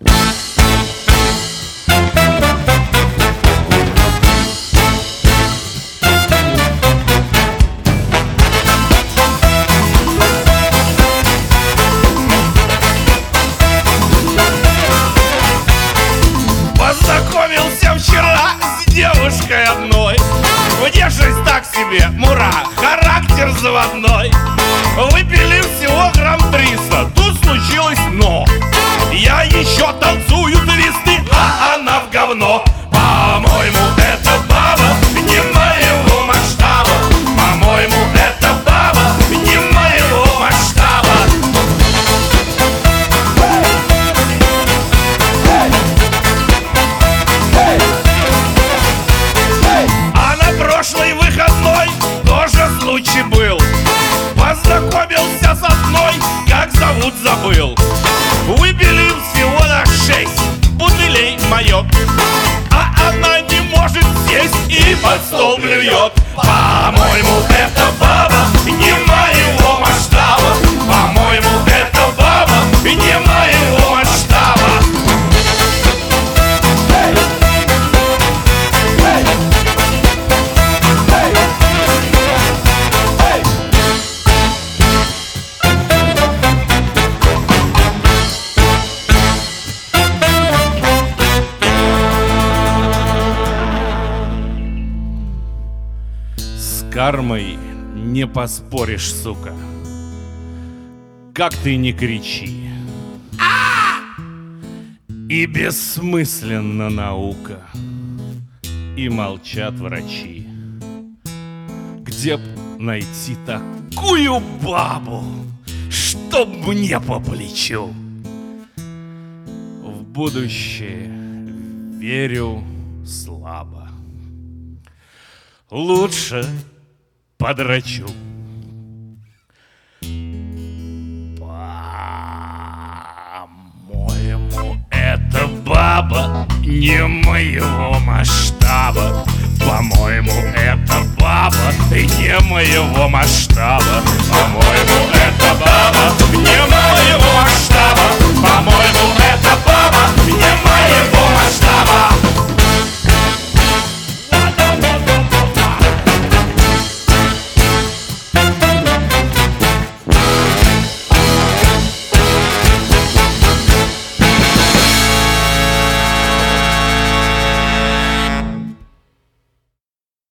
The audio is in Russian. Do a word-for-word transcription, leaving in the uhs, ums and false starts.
Познакомился вчера с девушкой одной. Внешность так себе, мура, характер заводной. Выпили всего грамм триста, тут случилось но. Я еще танцую твисты, а она в говно. По-моему, эта баба не моего масштаба. По-моему, эта баба не моего масштаба. А на прошлый выходной тоже случай был. Познакомился с одной, как зовут забыл. Выпили всего на шесть бутылей моё, а она не может сесть и под стол блюет. По-моему, эта баба не моего масштаба. По-моему, эта баба не моего масштаба. С кармой не поспоришь, сука. Как ты не кричи. И бессмысленна наука, и молчат врачи. Где б найти такую бабу, чтоб мне по плечу? В будущее верю слабо. Лучше подрачу. По-моему, эта баба не моего масштаба. По-моему, эта баба не моего масштаба. По-моему,